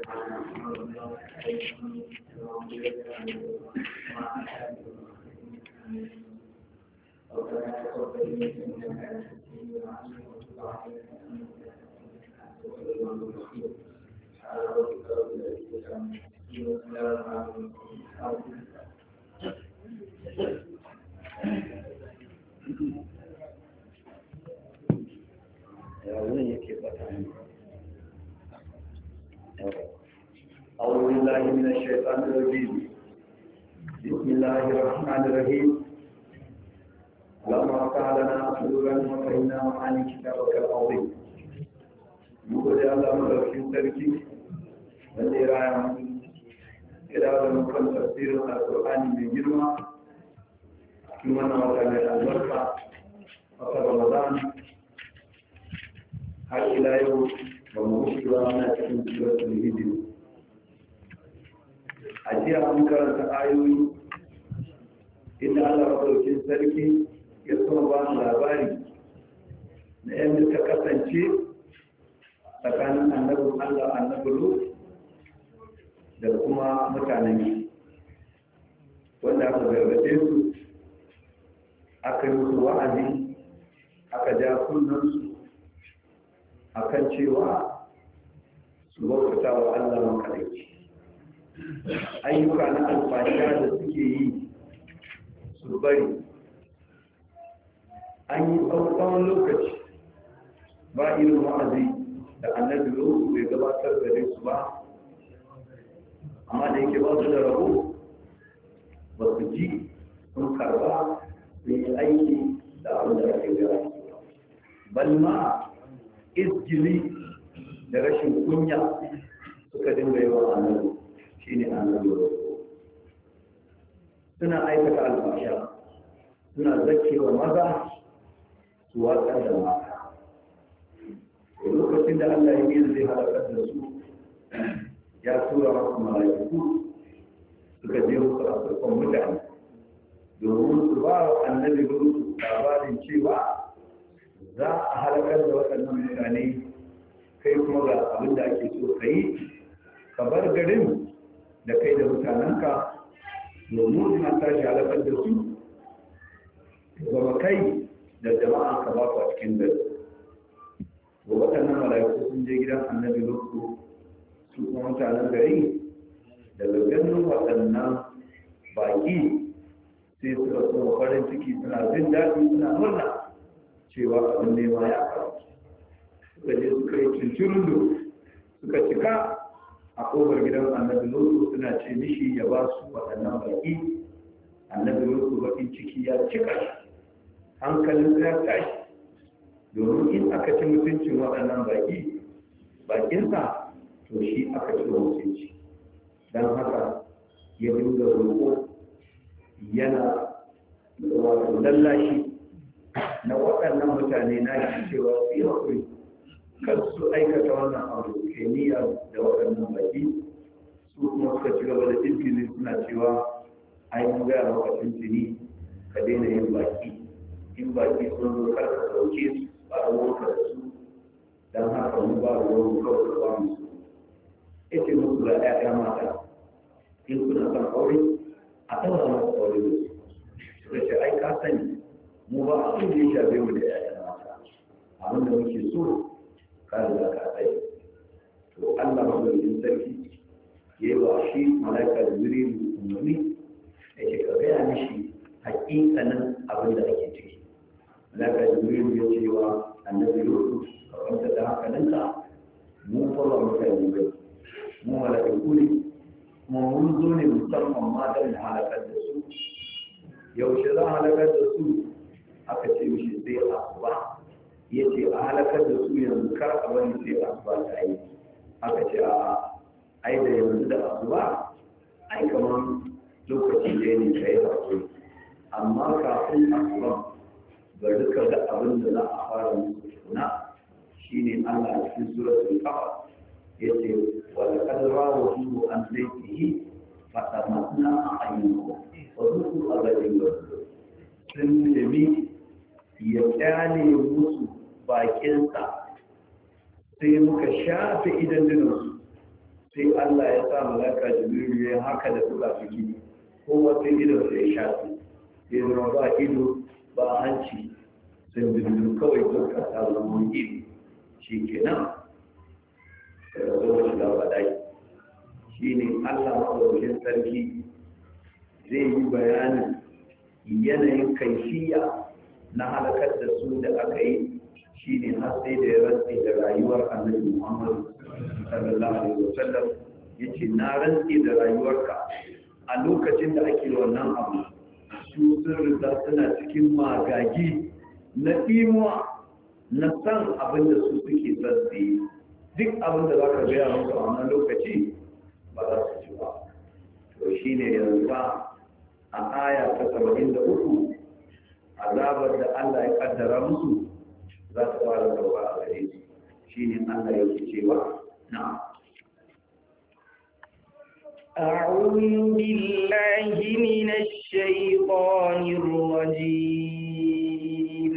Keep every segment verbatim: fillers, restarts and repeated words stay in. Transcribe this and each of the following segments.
أعوذ بالله من الشيطان الرجيم. بسم الله الرحمن الرحيم. اللهم افتح لنا صدورا وفهمنا معاني كتابك العظيم. نقول يا الله مدرسين تركي والإرادة إرادة مكان تفسير القرآن من جرمة كما نوصل البركة وفي رمضان har ila yau ba mu wuce ba na cikin suratul hijr. A jiya an karanta ayoyi inda Allah madaukakin sarki ya kuma ba mu labari na yadda ta kasance tsakanin annabin Allah annabi Lut da kuma mutanen wanda aka gargaɗe su aka yi musu wa'azi aka ja kunnansu akan cewa su bauta wa Allah makarici ayyuka na alfasha da suke yi su bari. An yi tsawon lokaci ba irin wa'azi da annabi Nuhu bai gabatar da su ba, amma da yake ba su da rabo ba su ji sun karba su yi aiki da abin da ake gara balma izgili da rashin kunya suka dinga yi wa annabi shi ne annabi suna aikata alfasha suna zakewa maza su watsar da mata. Lokacin da Allah ya yi zai halakar da su ya tura masu mala'iku suka je musu a farkon mutane domin su ba wa annabi labarin cewa za a halakar da waɗannan mutane, kai kuma ga abin da ake so ka yi, ka bar garin da kai da mutanenka domin suna tashi halakar da su zama kai da jama'an ka ba ku a cikin gari. Ga waɗannan mala'iku sun je gidan annabi Lutu su kuma mutanen gari daga ganin waɗannan baƙi sai suka so farin ciki suna jin daɗi suna murna cewa abin nema ya kawo. Suka je suka yi cincirin da suka cika a ƙofar gidan annabi Lutu suna ce mishi ya ba su waɗannan baƙi. Annabi Lutu baƙin ciki ya cika shi, hankalin ya tashi, domin in aka ci mutuncin waɗannan baƙi baƙinsa to shi aka ci mutunci. Don haka ya dinga roƙo yana wato lallashi na waɗannan mutane na shi cewa su yi haƙuri kan su aikata wannan abu kemiya da waɗannan baki. Su kuma suka ci gaba da tilfili suna cewa ai mun gaya maka tuntuni ka daina yin baki, in baki sun zo kar ka dauke su ba a ruwanka da su, don haka mu ba ruwan kawai ka ba musu. Ita musu da ƴaƴa mata in kuna son aure a ɗaura masa aure da su. Suka ce ai ka sani mu ba abin da ya shafe mu da ƴaƴan mata, abin da muke so ka riga ka tsaye. To Allah madaukakin sarki ya yi wa shi malaika Jibril umarni yake ka gaya mishi hakikanin abin da ake ciki. Malaika Jibril ya ce wa annabi Yusuf ka kwanta da hankalinka, mu fa ba mutane ba, mu malaiku ne kuma mun zo ne musamman ma don halakar da su. Yaushe za a halakar da su? Aka ce mishi sai asuba. Ya ce a halakar da su yanzu kar a bari sai asuba ta yi. Aka ce a ai da yanzu da asuba ai kamar lokaci da ne ka yi haƙuri, amma kafin asuba ga duka da abin da za a fara musu tuna shi ne Allah a cikin suratul Qaf ya ce wala qad rawahu an sayyihi fatamatna a'yunuhum wa dhuqu azabin sun nemi ya kyale musu bakinsa sai muka shafe idan dinansu sai Allah ya sa malaka jibril ya haka da suka fiki kowa sai idon sai ya shafi sai zama ba ido ba hanci sun dindu kawai duka ta zama ido shi kenan daga zuwa shiga badai shi ne Allah maɗaukin sarki zai yi bayanin yanayin kaifiya na halakar da su da aka yi shi ne har sai da ya rantse da rayuwar annabi Muhammad sallallahu alaihi wasallam yace na rantse da rayuwarka a lokacin da ake wannan abu su sun rika suna cikin magagi na imuwa na san abin da su suke son su yi duk abin da za ka gaya musu a wannan lokaci ba za su ci ba to shi ne yanzu ba a aya ta saba'in da uku azabar da Allah ya kaddara musu za ta fara zauwa a gare su shi ne Allah yake cewa na'am أعوذ بالله من الشيطان الرجيم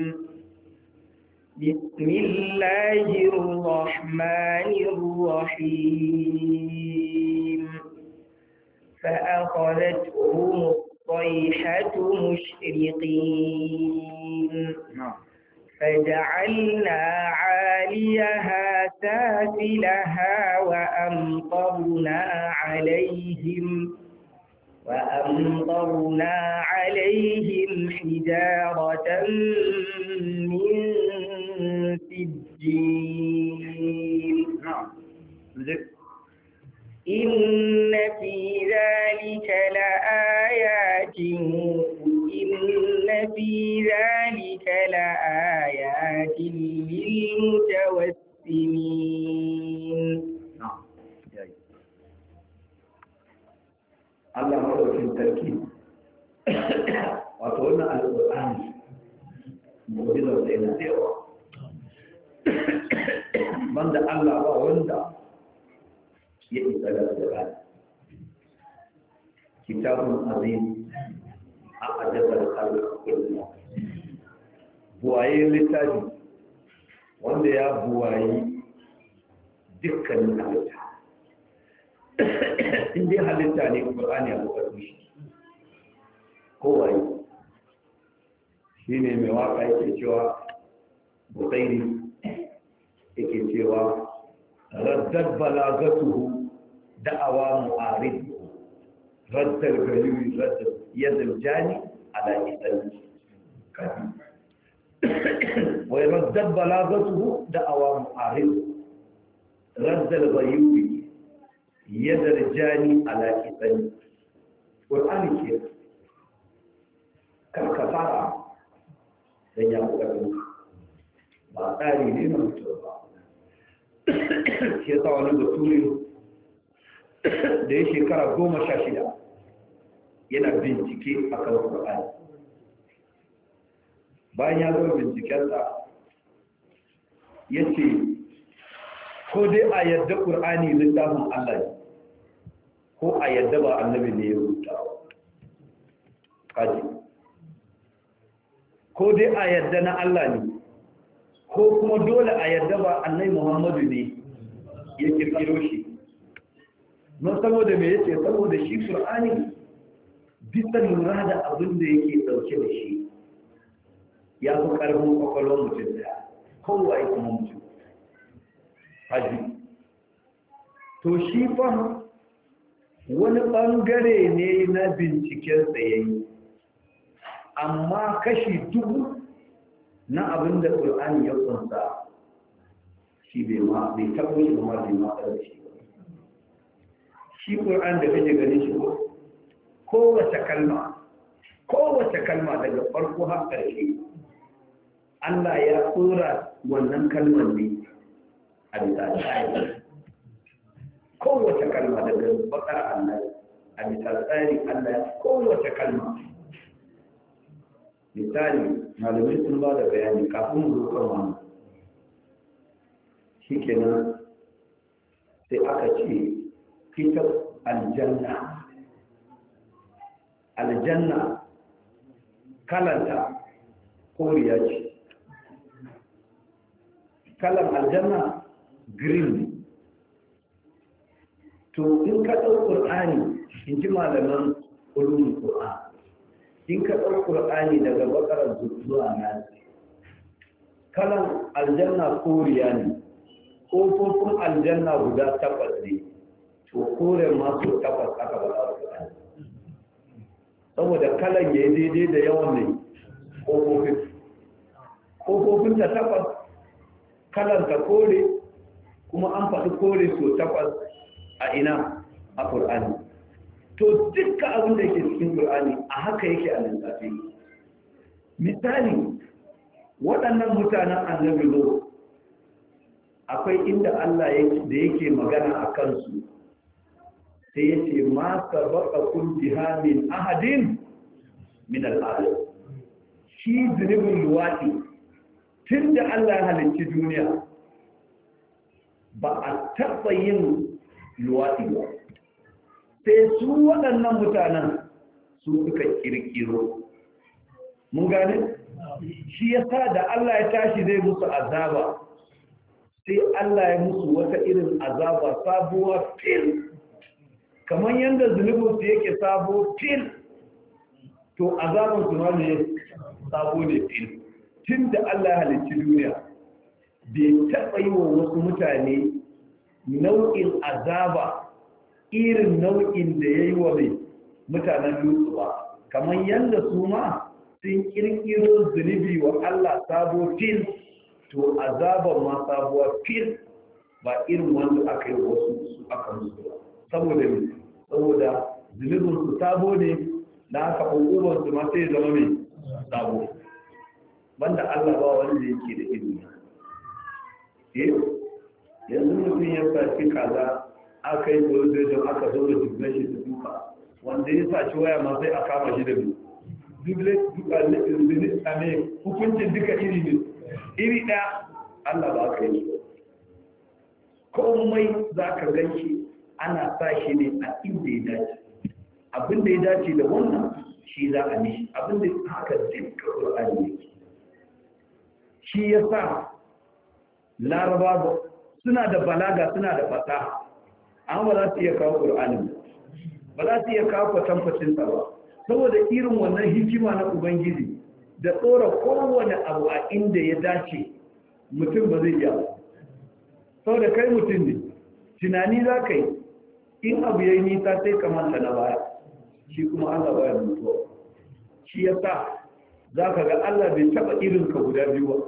بسم الله الرحمن الرحيم فأخذتهم الصيحة مشرقين فجعلنا عاليها سافلها وأمطرنا عليهم وأمطرنا عليهم حجارة من سجيل إن في ذلك لآيات إن في ذلك لآيات للمتوسمين Allah maɗaukin sarki wato wannan alƙur'ani mu'jizar da yana da yawa banda Allah ba wanda ya isa da alƙur'ani kitabun azim a ajabar kalmar kullum buwaye littafi wanda ya buwayi dukkanin halitta in dai halitta ne ƙur'ani a ƙarfi shi kowaye shi ne mai waka yake cewa bukairi yake cewa raddar balagatuhu da'awa mu'arid raddar galibi raddar yadda jani ala idan kafi wai raddar balagatuhu da'awa mu'arid raddar galibi yadda jani ala idan ƙur'ani ke karkasara don ya ƙoƙarin ba tsari ne na mutum ba ke sa wani bature da ya shekara goma sha shida yana bincike a kan ƙur'ani bayan ya zama bincikensa ya ce ko dai a yadda ƙur'ani littafin Allah ne ko a yadda ba annabi ne ya rubuta kaji ko dai a yadda na Allah ne ko kuma dole a yadda ba annabi Muhammadu ne ya kirkiro shi don saboda me yace saboda shi Qur'ani bisa lura da abin da yake dauke da shi ya fi karfin kwakwalwar mutum da kowa ya kuma mutum haji to shi fa wani bangare ne na binciken tsayayi amma kashi dubu na abin da ƙul'ani ya kunsa shi bai ma bai taɓo shi ba ma bai ma da shi ba shi ƙul'an da kake gani shi ko kowace kalma kowace kalma daga farko har ƙarshe Allah ya tsora wannan kalmar ne a bisa tsari kowace kalma daga bakar Allah a bisa tsari Allah ya kowace kalma misali malamai sun ba da bayani kafin mu zo kan wannan shikenan sai aka ce fitar aljanna aljanna kalanta koriya ce kalan aljanna green to in ka ɗau ƙur'ani in ji malaman ulumul qur'an in ka ɗau ƙur'ani daga bakarar zuwa nasi kalan aljanna koriya ne ƙofofin aljanna guda takwas ne to kore masu takwas aka ba za su ɗan saboda kalan ya yi daidai da yawan ne ƙofofin ƙofofin ta takwas kalan ta kore kuma an faɗi kore so takwas a ina a ƙur'ani to dukka abin da yake cikin ƙur'ani a haka yake a lissafi misali waɗannan mutanen annabi lo akwai inda Allah da yake magana a kansu sai ya ce ma sabaka kun biha min ahadin min al'adam shi zunubin luwaɗi tun da Allah ya halicci duniya ba a taɓa yin luwaɗi ba sai su waɗannan mutanen su suka ƙirƙiro mun gane shi yasa da Allah ya tashi zai musu azaba sai Allah ya musu wata irin azaba sabuwa fil kamar yadda zunubinsu yake sabo fil to azaban su ma ne sabo ne fil tun da Allah ya halicci duniya bai taɓa yi wa wasu mutane nau'in azaba irin nau'in da ya yi wa mai mutanen Lutu ba kamar yadda su ma sun kirkiro zunubi wa Allah sabo fil to azaban ma sabuwa fil ba irin wanda aka yi wasu su aka musu ba saboda ne saboda zunubin su sabo ne na aka hukumar su ma sai zama mai sabo banda Allah ba wanda yake da ilimi eh yanzu mutum ya saci kaza aka yi zojo aka zo da dubban shi da duka wanda ya saci waya ma sai a kama shi da biyu dubble duka ne hukuncin duka iri ne iri ɗaya Allah ba ka yi komai za ka ganshi ana sa shi ne a inda ya dace abin da ya dace da wannan shi za a nishi abin da haka duka ƙur'ani ne shi ya sa laraba suna da balaga suna da fasaha an ba za su iya kawo ƙur'anin ba za su iya kawo kwatankwacin ba saboda irin wannan hikima na ubangiji da tsora kowane abu a inda ya dace mutum ba zai iya saboda kai mutum ne tunani za ka yi in abu ya yi nisa sai ka manta na baya shi kuma Allah baya mutuwa shi ya sa za ka ga Allah bai taɓa irinka guda biyu ba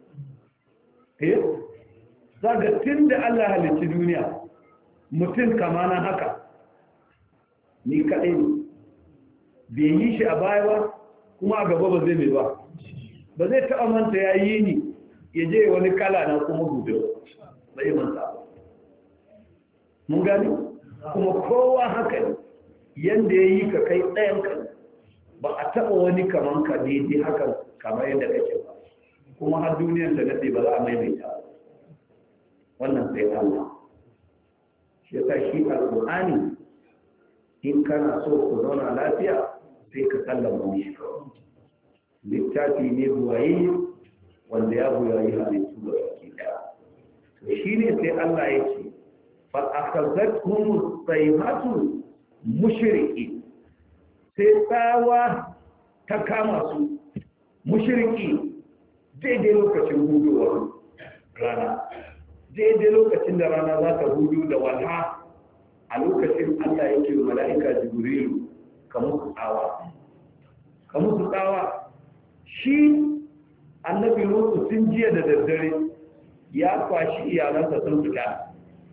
eh za ga tun da Allah halicci duniya mutum kama na haka ni kaɗai ne bai yi shi a baya ba kuma a gaba ba zai mai ba ba zai taɓa manta ya yi ni ya je wani kala na kuma gobe ba zai manta ba mun gani kuma kowa haka ne yadda ya yi ka kai ɗayan ka ba a taɓa wani kaman ka daidai haka kamar yadda kake ba kuma har duniyar da nade ba za a maimaita wannan sai Allah shi yasa shi alƙur'ani in kana so ku zauna lafiya sai ka sallama mishi littafi ne buwaye wanda ya buwaye halittu da baki daya to shi ne sai Allah ya ce fa akhazatuhum sayhatu mushriki sai tsawa ta kama su mushriki daidai lokacin hudowar rana daidai lokacin da rana za ta hudu da walha a lokacin Allah yake wa mala'ika jibrilu ka musu tsawa ka musu tsawa shi annabi Lutu sun jiya da daddare ya kwashi iyalansa sun fita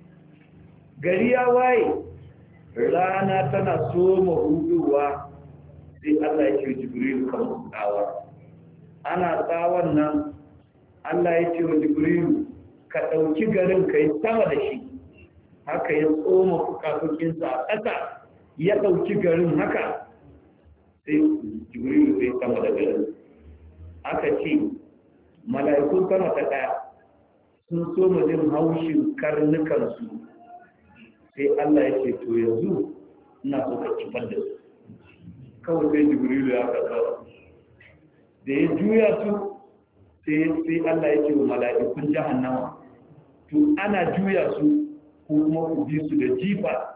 gari ya waye rana tana soma huduwa sai Allah yake jibrilu ka musu tsawa ana tsawon nan Allah ya ce wa jibrilu ka ɗauki garin ka yi sama da shi haka ya tsoma fukafukinsa a ƙasa ya ɗauki garin haka sai jibrilu sai sama da garin aka ce mala'ikun sama ta ɗaya sun so mu jin haushin karnukansu sai Allah ya ce to yanzu ina so ka kifar da su kawai sai jibrilu ya kasa da ya juya su sai Allah ya ce wa mala'ikun jahannama to ana juya su ko kuma ku bi su da jifa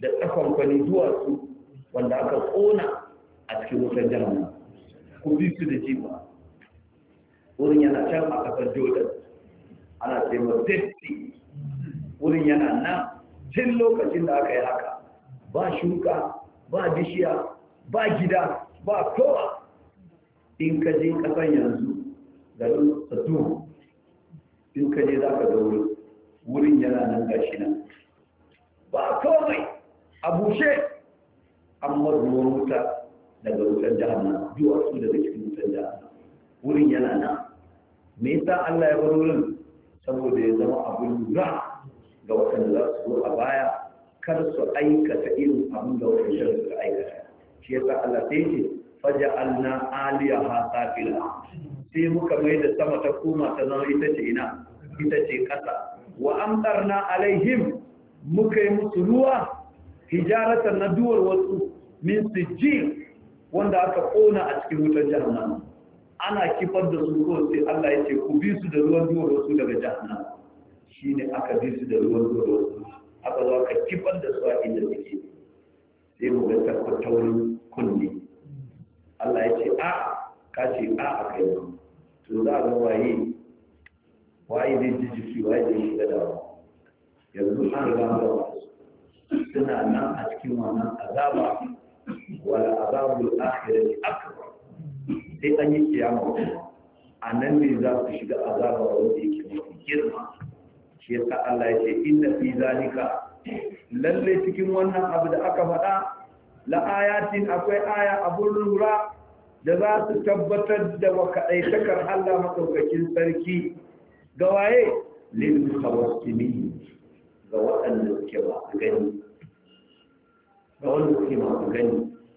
da tsakon kwani duwatsu wanda aka kona a cikin wutar jahannama ku bi su da jifa wurin yana can a kasar Jordan ana ce ma Testi wurin yana nan tun lokacin da aka yi haka ba shuka ba bishiya ba gida ba kowa in ka je kasan yanzu garin Sadu in ka je za ka ga wurin wurin yana nan gashi nan ba komai a bushe amma ruwan wuta daga wutar jahannama duwatsu daga cikin wutar jahannama wurin yana nan me yasa Allah ya bar wurin saboda ya zama abin lura ga waɗanda za su zo a baya kar su aikata irin abin da waɗanda suka aikata shi yasa Allah sai ce faja'alna aliyaha safila sai muka mai da sama ta koma ta zama ita ce ina ita ce ƙasa wa amtarna alaihim muka yi musu ruwa hijaratan na duwar wasu min sijjin wanda aka kona a cikin wutar jahannama ana kifar da su ko sai Allah ya ce ku bi su da ruwan duwar wasu daga jahannama shine aka bi su da ruwan duwar wasu aka zo aka kifar da su a inda suke sai mu ga tabbatarin kunne Allah ya ce a ka ce a a kai to za ga waye waye zai ji jiki waye zai shiga da yanzu an riga an gaba suna nan a cikin wannan azaba wala azabul akhirati akbar sai an yi kiyama a nan ne za su shiga azaba wanda yake mafi girma shi yasa Allah ya ce inna fi zalika lalle cikin wannan abu da aka faɗa la ayatin akwai aya abun lura da za su tabbatar da wakaitakar Allah madaukakin sarki ga waye lil mutawassimin ga waɗanda suke masu gani ga wanda suke masu gani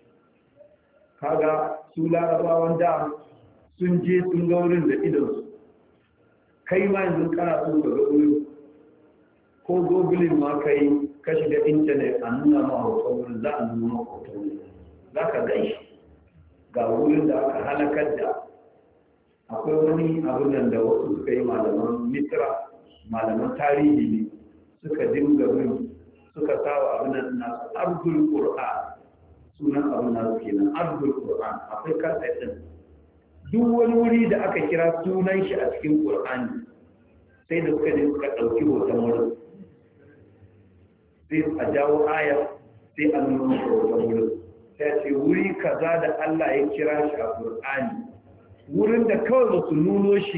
kaga su larabawan da sun je sun ga wurin da idonsu kai ma yanzu kana so ka ga wurin ko gogulin ma kai ka shiga intanet a nuna ma hoton wurin za a nuna hoton wurin za ka gaishe ga wurin da aka halakar da akwai wani abin nan da wasu suka yi malaman misra malaman tarihi ne suka dinga bin suka sawa abin nan na abdul qur'an sunan abin nasu kenan abdul qur'an akwai kasa din duk wani wuri da aka kira sunan shi a cikin qur'ani sai da suka je suka dauki hoton wurin sai a jawo aya sai a nuna hoton wurin sai ce wuri kaza da Allah ya kira shi a qur'ani wurin da kawai ba su nuno shi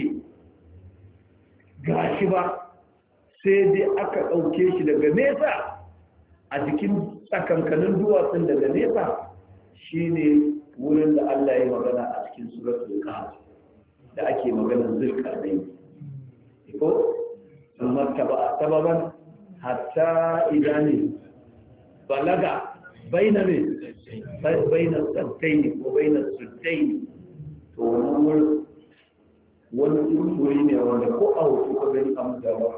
gashi ba sai dai aka ɗauke shi daga nesa a jikin tsakankanin duwatsun daga nesa shi ne wurin da Allah ya magana a cikin suratul kahf da ake maganar zulkarnain ko sun martaba sababan hatta idani balaga baina ne baina saddaini ko baina suddaini to wannan wurin wani wuri ne wanda ko a hoto ka gani an gaba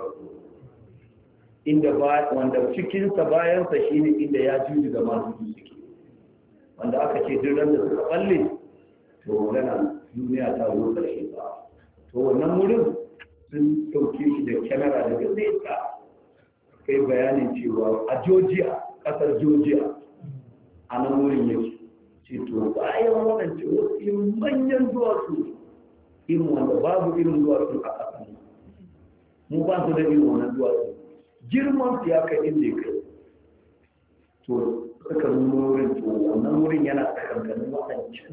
inda ba wanda cikinsa bayansa shine inda ya juji ga masu suke wanda aka ce duk ran da suka balle to magana duniya ta zo karshe ba to wannan wurin sun dauke shi da kyamara daga nesa kai bayanin cewa a Georgia kasar Georgia a nan wurin yake ce to bayan waɗance wasu manyan duwatsu irin wanda babu irin duwatsu a ƙasa mu ba su da irin wannan duwatsu girman su ya kai inda ya kai to suka nuna wurin to wannan wurin yana tsakankanin waɗancan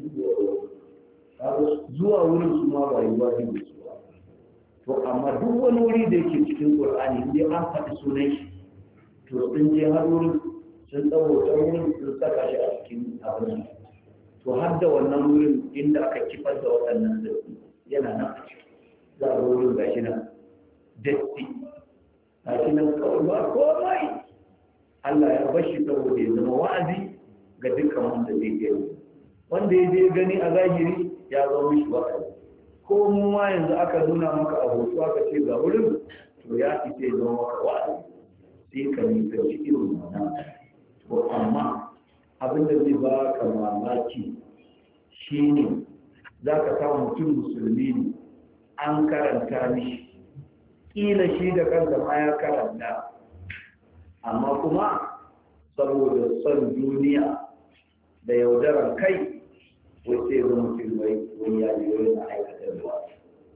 duwatsu zuwa wurin su ma ba yi ba ne su ba to amma duk wani wuri da yake cikin ƙur'ani inda an faɗi sunan shi to sun je har wurin sun tsawo ta wurin sun saka shi a cikin abin to har da wannan wurin inda aka kifar da waɗannan zai yana nan a ciki za a wurin gashi nan datti gashi nan kawai ba komai Allah ya bashi saboda ya zama wa'azi ga dukkan wanda zai gani wanda ya je gani a zahiri ya zama mishi wa'azi ko mu ma yanzu aka nuna maka a hoto aka ce ga wurin to ya ita ya zama maka wa'azi sai ka nisanci irin wannan to amma abin da zai ba ka mamaki shi ne za ka samu mutum musulmi ne an karanta mishi ƙila shi da kansa ma ya karanta amma kuma saboda son duniya da yaudaran kai wai sai zama mutum wai wani ya ji wani aikata luwaɗi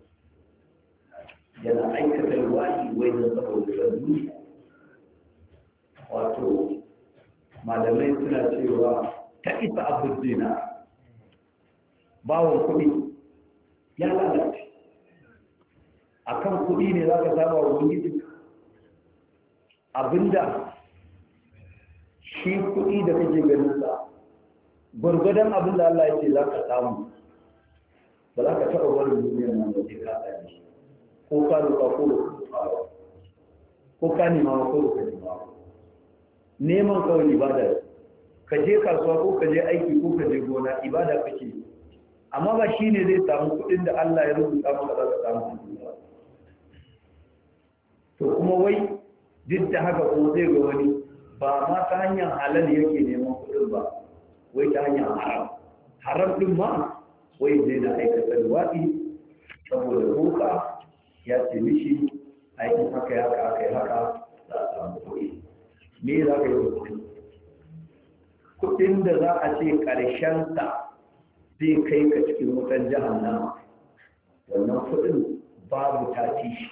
yana aikata luwaɗi wai don saboda son duniya. Wato malamai suna cewa ta isa abin dina bawon kuɗi ya lalace a kan kuɗi ne za ka saba wa wani abinda shi kuɗi da kake ganinsa gwargwadon abin da Allah ya ce za ka samu ba za ka taɓa wani duniyar nan da ke kaɗa ne ko ka roƙa ko ka ko ka nema ko ka nema neman kawai ibada ka je kasuwa ko ka je aiki ko ka je gona ibada kake amma ba shi ne zai samu kuɗin da Allah ya rubuta maka za ka samu ba. To kuma wai duk da haka ko zai ga wani ba ma ta hanyar halal yake neman kuɗin ba wai ta hanyar haram haram ɗin ma wai zai na aikata luwaɗi saboda boka ya ce mishi aikin haka ya haka aka yi haka za a samu kuɗi. Me za ka yi wa kuɗi? Kuɗin da za a ce ƙarshensa zai kai ka cikin wutan jahannama wannan kuɗin babu tafi shi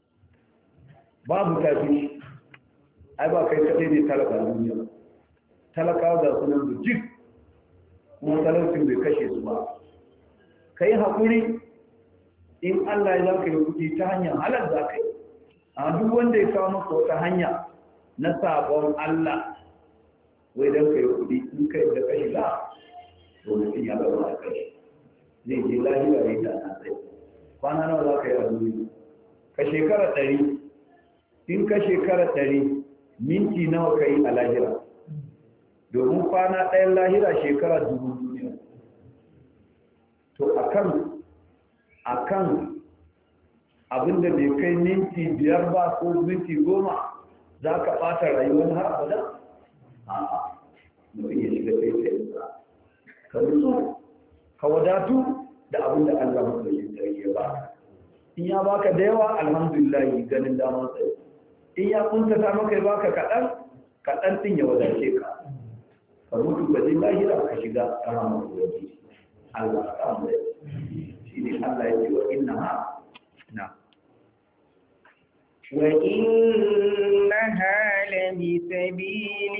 babu tafi shi ai ba kai kaɗai ne talaka duniya talakawa da sunan bujik kuma talaucin bai kashe su ba. Kai haƙuri in Allah ya za ka yi kuɗi ta hanyar halar za ka yi a duk wanda ya kawo maka wata hanya na sabon Allah wai don ka yi kuɗi in ka yi da kashi za to mutum ya gaba a kai zai je lahira ya ta na tsaye kwana nawa za ka yi a duniya ka shekara ɗari in ka shekara ɗari minti nawa ka yi a lahira domin kwana ɗayan lahira shekara dubu duniya. To akan akan abinda bai kai minti biyar ba ko minti goma za ka ɓata rayuwar har abada? A'a, mu iya shiga sai ka nutsu ka wadatu da abinda Allah mutum ya ba. In ya baka da yawa alhamdulillah ganin damar sai. In ya kuntata maka ya baka kaɗan, kaɗan ɗin ya wadace ka. Ka mutu ka je lahira ka shiga rahama ubangiji. Allah ka amma shi ne Allah ya ce wa inna ha na. وإنها لبسبيل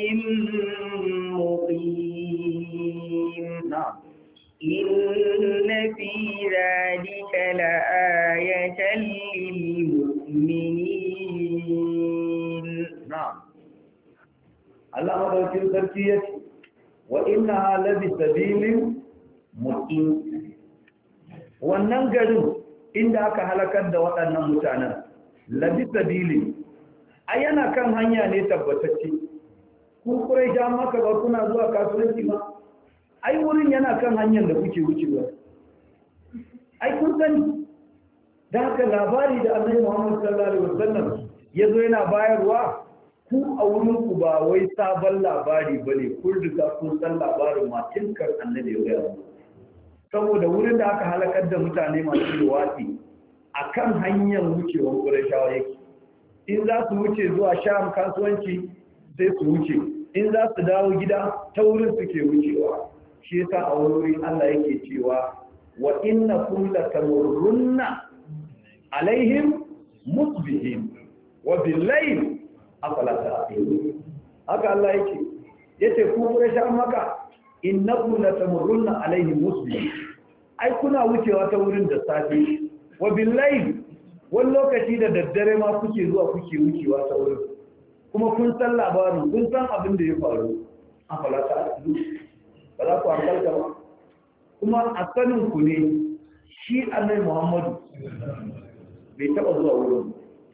مقيم نعم إن في ذلك لآية للمؤمنين نعم الله مدوكين تركية وإنها لبسبيل مقيم wannan garin inda aka halakar da waɗannan mutanen labi sabili ai yana kan hanya ne tabbatacce ku kurai ja maka ba kuna zuwa kasuwanci ba ai wurin yana kan hanyar da kuke wucewa ai kun sani da haka labari da Annabi Muhammad sallallahu alaihi wasallam yazo yana bayarwa ku a wurin ku ba wai sabon labari bane kun riga kun san labarin ma tinkar Annabi ya gaya saboda wurin da aka halakar da mutane masu luwati a kan hanyar wucewar ƙurashawa yake in za su wuce zuwa sham kasuwanci sai su wuce in za su dawo gida ta wurin suke wucewa shi yasa a wuri Allah yake cewa wa innakum latamurrunna alaihim musbihin wa billayl afala ta'qilun haka Allah yake yace ku ƙurashawa maka innakum latamurrunna alaihim musbihin ai kuna wucewa ta wurin da safe wa billahi wani lokaci da daddare ma kuke zuwa kuke wucewa ta wurin kuma kun san labarin kun san abin da ya faru a falata ba za ku hankalta ba kuma a sanin ku ne shi Annabi Muhammadu bai taba zuwa wurin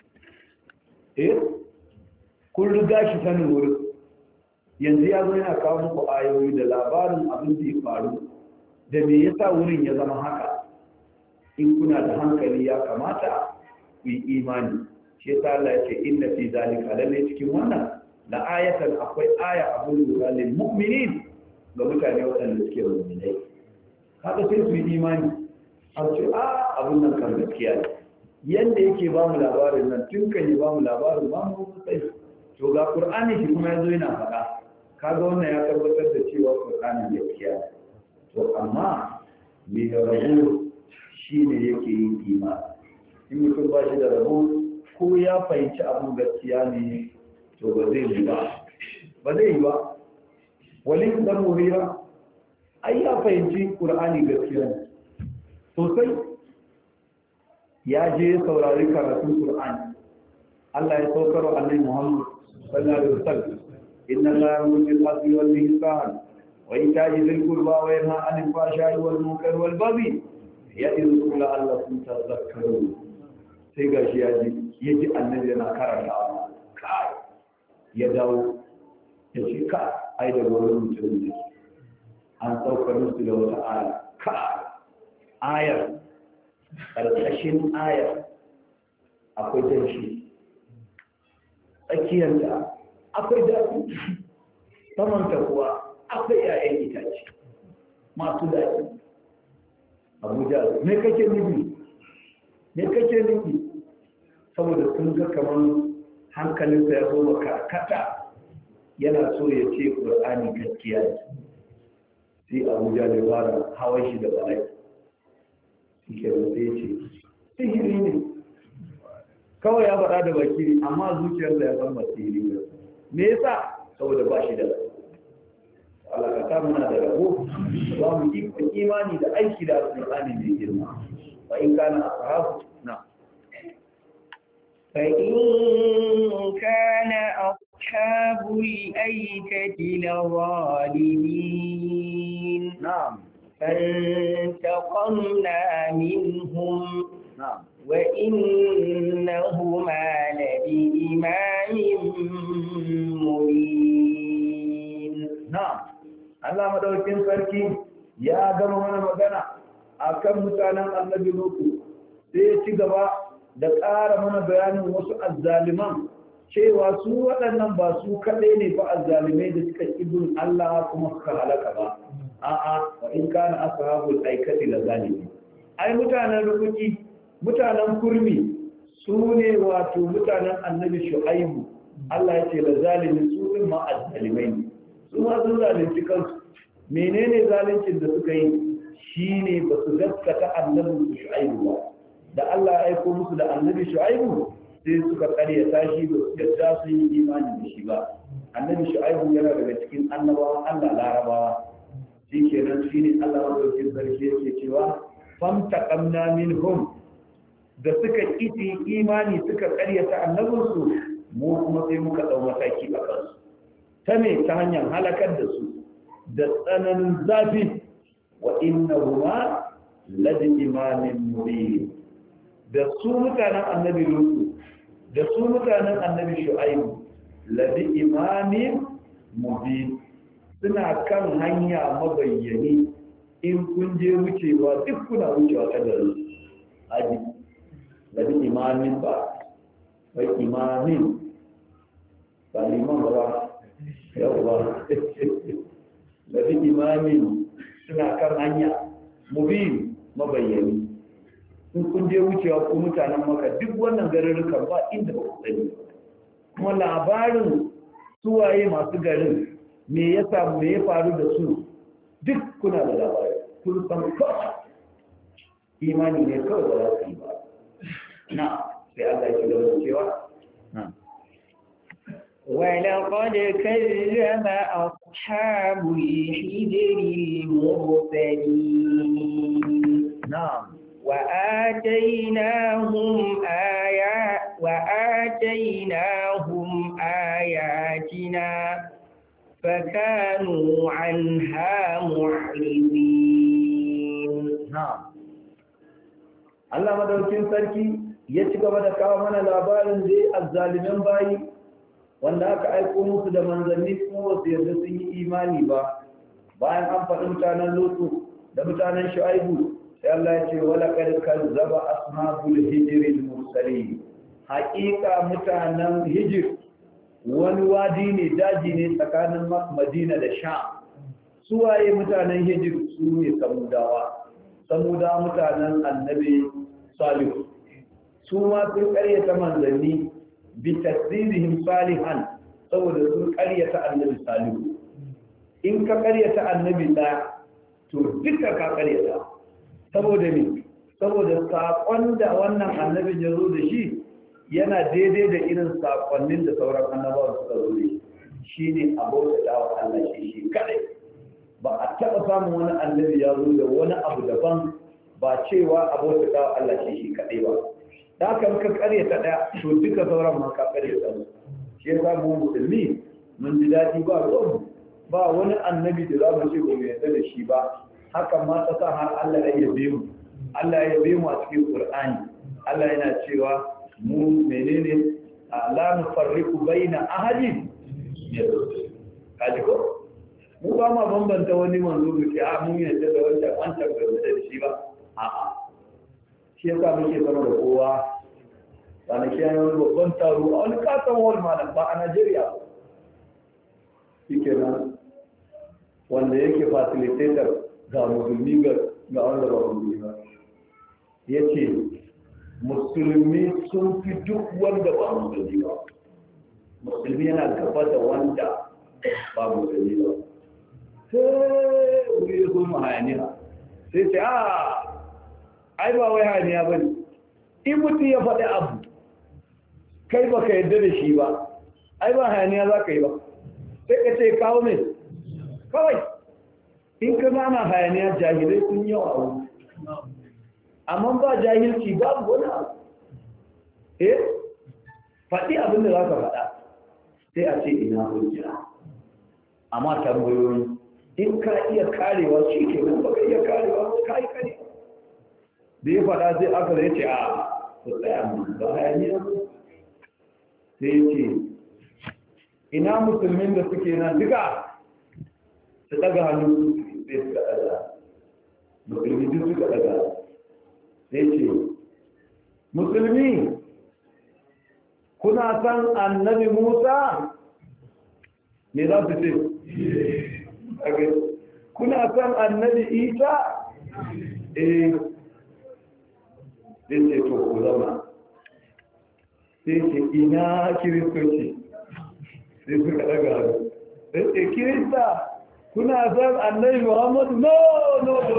eh kun riga shi sanin wurin yanzu ya zo yana kawo muku ayoyi da labarin abin da ya faru da me yasa wurin ya zama haka in kuna da hankali ya kamata ku yi imani shi yasa Allah ya ce inna fi zalika lalle cikin wannan la ayatan akwai aya abun lura lil mu'minin ga mutane waɗanda suke mu'minai haka sai su yi imani a ce a abun nan kan gaskiya ne yanda yake ba mu labarin nan tun kan yi ba mu labarin ba mu sai to ga Qur'ani shi kuma yazo yana faɗa kaga wannan ya tabbatar da cewa Qur'ani gaskiya to amma mai rabo shine yake yin imani in mutum ba shi da rabo ko ya fahimci abin gaskiya ne to ba zai yi ba ba zai yi ba walin dan muhira ai ya fahimci Qur'ani gaskiya ne sosai ya je saurari karatun Qur'ani Allah ya saukar wa Annabi Muhammad sallallahu alaihi wasallam inna Allaha ya'muru bil 'adli wal ihsan wa ita'i dhil qurba wa yanha 'anil fahsha'i wal munkari wal baghi ya'idhukum la'allakum tadhakkarun sai gashi ya ji yaji Annabi yana karanta kai ya dawo ya ce ka ai da wurin mutum ne an saukar musu da wata aya ka ayar ƙarƙashin ayar akwai danshi tsakiyarta akwai daɗi samanta kuwa akwai ‘ya'yan itace masu daɗi abuja me kake nufi me kake nufi saboda sun ga kamar hankalinsa ya zo karkata yana so ya ce ƙur'ani gaskiya ne sai abuja da fara hawan shi da bala'i shi ke sai ce sihiri ne kawai ya faɗa da baki ne amma zuciyarsa ya san ba sihiri ne me yasa saboda ba shi da Allah ka ta muna da rabo za mu yi imani da aiki da alƙur'ani mai girma wa in kana ashabu na فإن كان أصحاب الأيكة لظالمين نعم فانتقمنا منهم نعم وإنهما لبإمام مبين نعم Allah madaukin sarki ya gama mana magana akan mutanen Annabi Nuhu sai ya ci gaba da ƙara mana bayanin wasu azzaliman cewa su waɗannan ba su kaɗai ne fa azzalimai da suka ibun Allah kuma suka halaka ba a'a wa in kana ashabul aikati la zalimi ai mutanen rubuki mutanen kurmi su ne wato mutanen Annabi Shu'aibu Allah ya ce la zalimi su din ma azzalimai ne su ma sun zalunci kansu menene zaluncin da suka yi shine ba su gaskata Annabi Shu'aibu ba da Allah ya aiko musu da Annabi Shu'aibu sai suka karyata shi da yadda sun yi imani da shi ba Annabi Shu'aibu yana daga cikin annabawan Allah Larabawa shi kenan shine Allah madaukakin sarki yake cewa fam taqamna minhum da suka kiti imani suka karyata annabinsu mu kuma sai muka dau mataki a kansu ta me ta hanyar halakar da su da tsananin zafi wa innahuma ladi imamin mubin da su mutanen annabi Lutu da su mutanen annabi Shu'aibu ladi imamin mubin suna kan hanya mabayyani in kun je wucewa duk kuna wucewa ta garin aji ladi imamin ba wai imamin ba liman ba yawwa ladi imamin suna kan hanya mubin mabayyani in kun je wucewa ko mutanen maka duk wannan garurrukan ba inda ba ku sani kuma labarin suwaye masu garin me ya samu me ya faru da su duk kuna da labari kun san kawai imani ne kawai ba za su yi ba na sai Allah ya ci gaba da cewa ولقد كذب أصحاب الحجر المرسلين نعم وآتيناهم آيات وآتيناهم آياتنا فكانوا عنها معرضين نعم Allah madaukin sarki ya ci gaba da kawo mana labarin dai azzalimin bayi wanda aka aiko musu da manzanni kuma wasu yarda sun yi imani ba bayan an faɗi mutanen Lutu da mutanen Shu'aibu sai Allah ya ce wala kad kazzaba ashabul hijr al mursalin haqiqa mutanen hijr wani wadi ne daji ne tsakanin Madina da Sham suwaye mutanen hijr su ne samudawa samudawa mutanen annabi Salihu su ma sun karyata manzanni bi tasdidihim salihan saboda sun karyata annabi Salihu in ka karyata annabi ɗaya to duka ka karyata. Saboda me? Saboda saƙon da wannan annabin ya zo da shi yana daidai da irin saƙonnin da sauran annabawa suka zo da shi. Shi ne abota wa Allah shi shi kaɗai. Ba a taɓa samun wani annabi ya zo da wani abu daban ba cewa abota wa Allah shi shi kaɗai ba. Da haka ka karyata ɗaya to duka sauran ma ka karyata su. Shi ya samu musulmi mun ji daɗi ba ruwan ba wani annabi da za mu ce ba mu yarda da shi ba. Hakan ma ta sa har Allah ya yabe mu. Allah ya yabe mu a cikin Qur'ani. Allah yana cewa mu menene la nufarriqu baina ahadin min rusul. Kaji ko? Mu ba ma bambanta wani manzo mu ce a mun yarda da wancan wancan ba mu da shi ba. A'a. Shi yasa muke zama da kowa. Sana kiyaye wani babban taro a wani katon wani malam ba a Najeriya. Shike nan wanda yake facilitator ga musulmi ga wanda ba musulmi ba. Ya ce musulmi sun fi duk wanda ba musulmi ba. Musulmi yana gaba da wanda ba musulmi ba. Sai wuri ya zo mu hayaniya. Sai ce a ai ba wai hayaniya ba ne. In mutum ya faɗi abu kai ba ka yadda da shi ba, ai ba hayaniya za ka yi ba. Sai ka ce kawo mai kawai. In ka gana hayaniya jahilai sun yawa a wuri. Amma ba jahilci babu wani abu. Eh, faɗi abin da za ka faɗa. Sai a ce ina hujja. Amma tambayoyi, in ka iya karewa shi ke nan ba ka iya karewa ka yi kare. Da ya faɗa sai aka zai ce a ku tsaya ba hayaniya ba. Sai ce ina musulmin da suke nan duka su daga hannu sai suka daga musulmi duk suka daga sai ce musulmi kuna san annabi Musa me za su ce kuna san annabi Isa eh sai ce to ku zauna sai ce ina kiristoci sai suka daga hannu sai ce kirista kuna san annabi Muhammadu no no no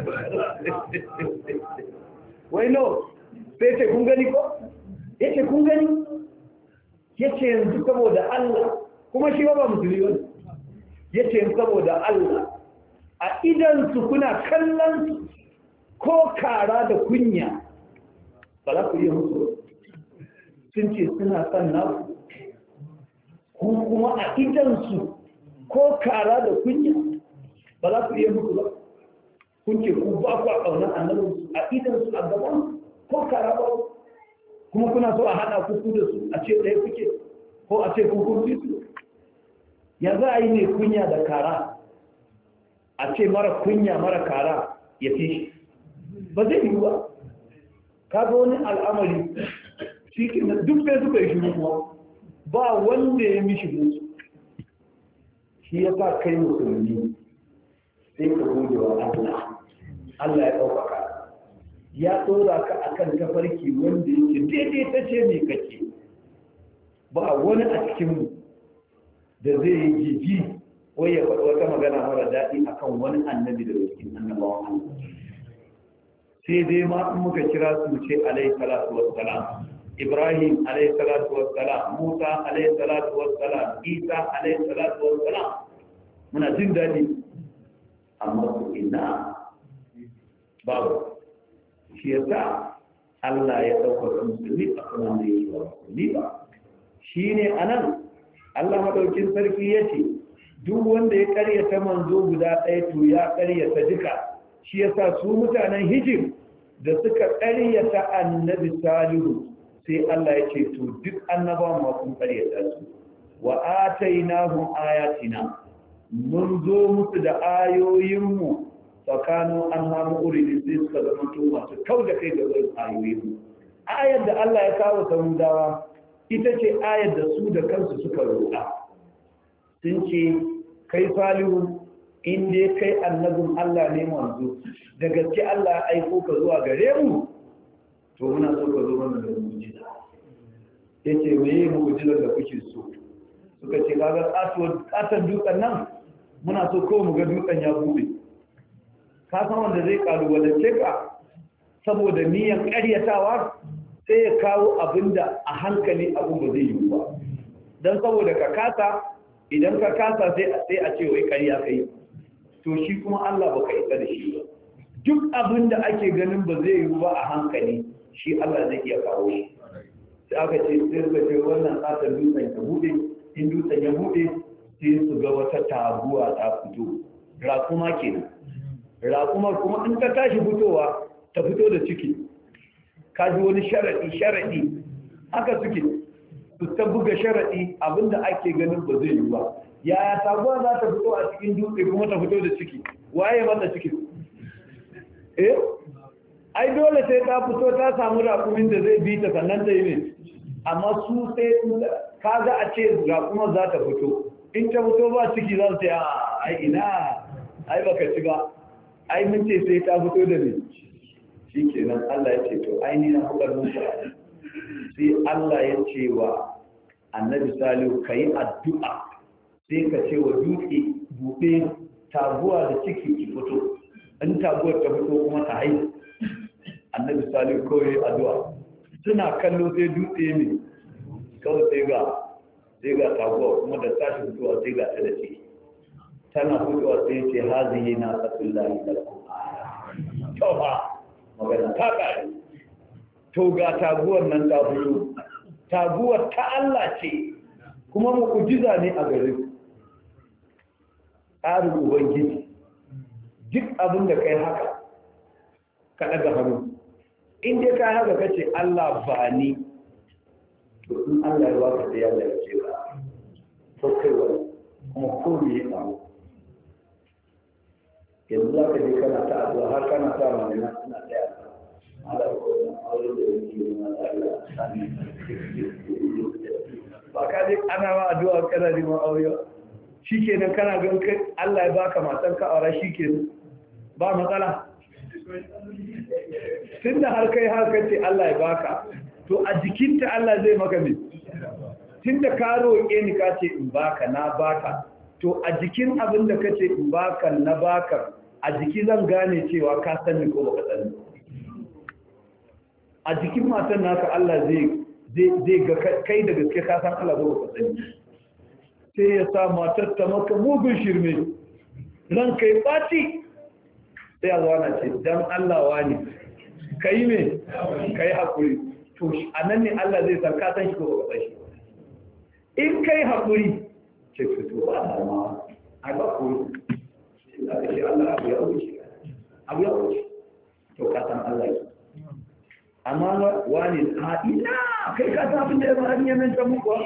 wai no sai ce kun gani ko ya ce kun gani ya ce yanzu saboda Allah kuma shi ba musulmi wani ya ce saboda Allah a idansu kuna kallon ko kara da kunya ba za ku iya musu sun ce suna son naku ku kuma a idansu ko kara da kunya ba za ku iya musu ba kun ce ku ba ku a ƙaunar annabinsu a idansu a gaban ko kara ba kuma kuna so a haɗa kuku da su a ce ɗaya kuke ko a ce kukun su ya za a yi ne kunya da kara a ce mara kunya mara kara ya fi shi ba zai yi ba ka ga wani al'amari shi ke duk sai suka yi shiru kuma ba wanda ya mishi musu shi ya sa kai musulmi sai ka gode wa Allah Allah ya ɗaukaka ya tsora ka akan tafarki wanda yake daidai ta ce mai kake ba wani a cikinmu da zai yi jiji wai ya faɗi wata magana mara daɗi akan wani annabi da cikin annabawan sai dai ma in muka kira su ce alaihi salatu wassalam Ibrahim alaihi salatu wassalam Musa alaihi salatu wassalam Isa alaihi salatu wassalam muna jin daɗi amma su ina babu shi yasa Allah ya ɗaukaka musulmi a kan wanda yake wa musulmi ba shi ne a nan Allah maɗaukin sarki ya ce duk wanda ya ƙaryata manzo guda ɗaya to ya ƙaryata duka shi yasa su mutanen hijir da suka ƙaryata annabi salihu sai Allah ya ce to duk annabawan ma kun ƙaryata su wa atainahum ayatina mun zo musu da ayoyinmu tsakanin an hamu uridi sai suka zama to masu kau da kai ga zai ayoyinmu ayar da Allah ya kawo samudawa ita ce ayar da su da kansu suka roƙa sun ce kai salihu in dai kai annabin Allah ne manzo da gaske Allah ya aiko ka zuwa gare mu to muna so ka zo mana da mu'jiza yace meye mu'jizar da kuke so suka ce kaga kasuwar katar dukan nan muna so kawai mu ga dutsen ya buɗe ka san wanda zai kalubalance ka saboda niyan ƙaryatawa sai ya kawo abinda a hankali abin ba zai yi ba don saboda ka kasa idan ka kasa sai a ce wai ƙarya kai to shi kuma Allah baka isa da shi ba duk abinda ake ganin ba zai yi ba a hankali shi Allah zai iya kawo shi sai aka ce sai suka ce wannan ƙasar dutsen ya buɗe in dutsen ya buɗe sai su ga wata taguwa ta fito rakuma kenan rakumar kuma in ta tashi fitowa ta fito da ciki kaji wani sharaɗi sharaɗi haka suke su ta buga sharaɗi abinda ake ganin ba zai yi ba yaya taguwa za ta fito a cikin dutse kuma ta fito da ciki waye mata ciki eh ai dole sai ta fito ta samu rakumin da zai bi ta sannan ta yi ne amma su sai kaga a ce rakumar za ta fito in ta fito ba ciki za su ce a ai ina ai baka ci ba ai mun ce sai ta fito da ni shi kenan Allah ya ce to ai ni na hukar muku sai Allah ya ce wa annabi Salihu kai addu'a sai ka ce wa dutse buɗe taguwa da ciki ki fito in taguwar ta fito kuma ta haihu annabi Salihu kawai addu'a suna kallo sai dutse ne kawai sai ga sai ga taguwa kuma da tashi fitowa sai ga ta da ciki tana fitowa sai ce hazihi na satullahi lakum to ba magana ta kare to ga taguwar nan ta fito taguwar ta Allah ce kuma mu'jiza ne a gare ku tsarin ubangiji duk abin da kai haka ka daga hannu in dai kai haka kace Allah ba ni to in Allah ya baka sai Allah ya ce ka to kai wani kuma ko me ya samu yanzu za ka je kana ta addu'a har kana sa mamina suna tsaya ala ko aure da yake yi na Allah ba ka je ana ma addu'a kana neman aure shikenan kana gan kai Allah ya baka matan ka aure shikenan ba matsala tunda har kai har kace Allah ya baka to a jikinta Allah zai maka me tunda ka roƙe ni ka ce in baka na baka to a jikin abin da kace in baka na baka a jiki zan gane cewa ka sani ko baka sani a jikin matan naka Allah zai zai ga kai da gaske ka san Allah ko baka sani sai ya sa matar ta maka mugun shirme ran kai baci sai ya zana ce dan Allah wani kai me kai hakuri to anan ne Allah zai san ka san shi ko baka san shi in kai hakuri ce fito ba ma ai ba ko sai Allah abu ya wuce abu ya wuce to ka san Allah ne amma wani a ina kai ka san abin da ya fara ne nan ta muku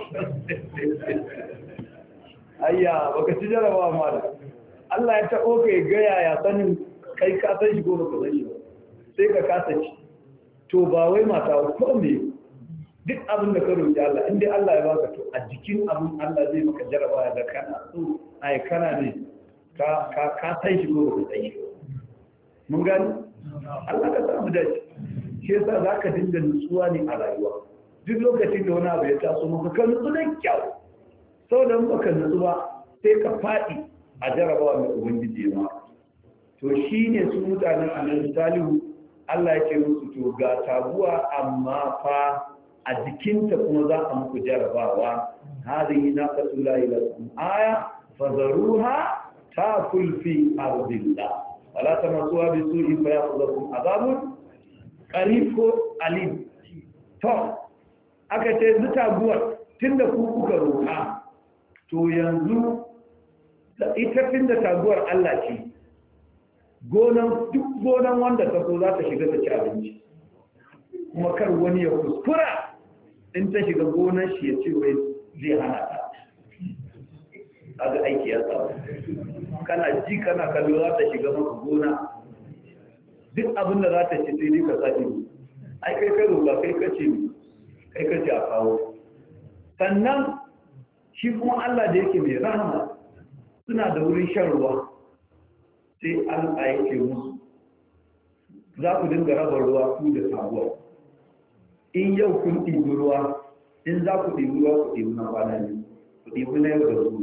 ayya baka ci jarabawa ma da Allah ya taɓo ka ya gaya ya sanin kai ka san shi ko baka san shi ba sai ka kasa ci to ba wai mata ko me duk abin da ka roƙi Allah in dai Allah ya baka to a jikin abin Allah zai maka jarabawa da kana so ai kana ne ka ka ka san shi ko baka san shi mun gani Allah ka samu dace shi yasa zaka dinga nutsuwa ne a rayuwa duk lokacin da wani abu ya taso maka ka nutsu da kyau sau da baka nutsu ba sai ka faɗi a jarabawa mai ubangiji ma to shi ne su mutanen annabi Salihu Allah ya ce musu to ga taguwa amma fa a jikinta kuma za a muku jarabawa hadhihi naqatu la ilaha aya fazaruha takul fi ardillah wala tamassuha bisu'in fayakhudhukum adhabun qarib ko alim to aka ce zu taguwar tunda ku kuka roƙa to yanzu ita tunda taguwar Allah ce gonan duk gonan wanda ta so za ta shiga ta ci abinci kuma kar wani ya kuskura in ta shiga gonan shi ya ce wai zai hana ta kaga aiki ya samu kana ji kana kallo za ta shiga maka gona duk abin da za ta ci sai dai ka sani ai kai kai roƙa kai kace kai kace a kawo sannan shi kuma Allah da yake mai rahama suna da wurin shan ruwa sai Allah yake musu za ku dinga raba ruwa ku da sabuwa in yau kun ɗibi ruwa in za ku ɗibi ruwa ku ɗibi na kwana ne ku ɗibi na yau da gobe